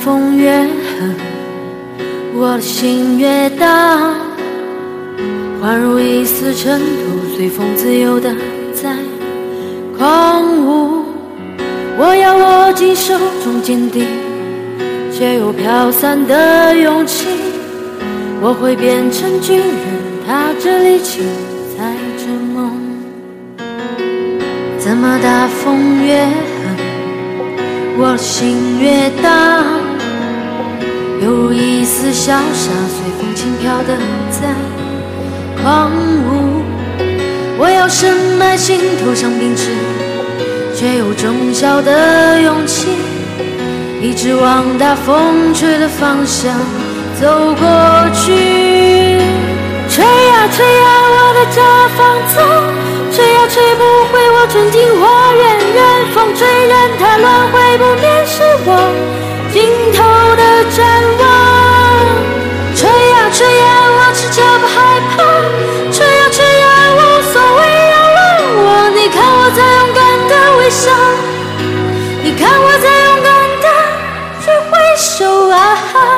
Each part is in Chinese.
风越狠，我的心越大，宛如一丝尘土，随风自由地在狂舞。我要握紧手中坚定却又飘散的勇气，我会变成巨人，踏着力气载着梦。怎么大风越狠，我的心越大，犹如一丝潇洒，随风轻飘的在狂舞。我要深埋心头上秉持却有种小的勇气，一直往大风吹的方向走过去。吹呀吹呀我的家房走，吹呀吹不回我纯净花园，任风吹任它乱，会不灭是我尽头的展望。吹呀吹呀我只脚不害怕，吹呀吹呀无所谓扰乱我，你看我在勇敢的微笑，你看我在勇敢的去挥手啊。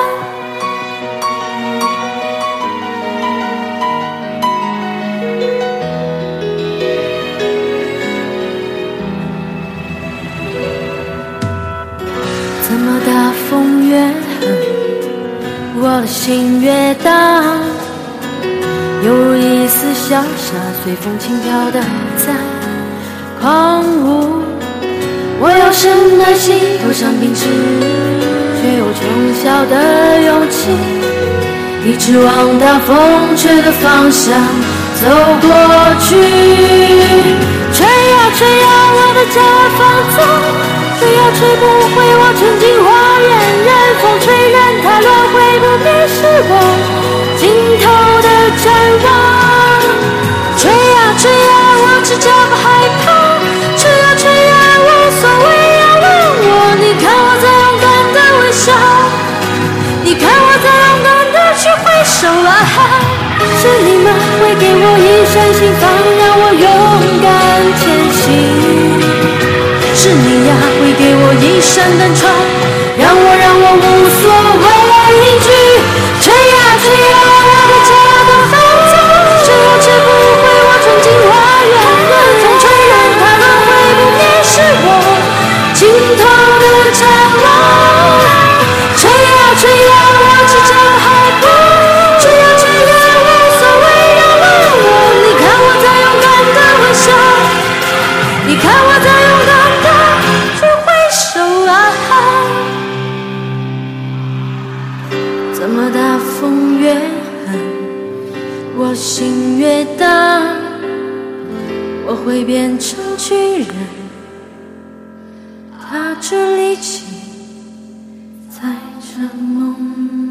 怎么大风越狠，我的心越大，犹如一丝潇洒，随风轻飘的在狂舞。我要深埋心头上秉持却有种小的勇气，一直往大风吹的方向走过去。吹呀吹呀我的家房走，吹呀吹不回我纯净花园，任风吹任它乱，会不灭是我尽头的展望。吹呀吹呀我只脚不害怕，吹呀吹呀无所谓扰乱我，你看我在勇敢的微笑，你看我在勇敢的去挥手啊。是你们会给我一扇心房，让我勇敢前行，是你呀会给我一扇灯窗，让我无所畏惧。吹呀吹呀我的家的房子，吹呀吹不回我纯净花园，任风吹任它乱，会不灭是我尽头的展望。吹呀吹呀我只脚不害怕，吹呀吹呀无所谓扰乱我，你看我在勇敢的微笑，你看我在勇敢的去挥手啊。怎么大风越狠，我心越大，我会变成巨人，踏着力气载着梦。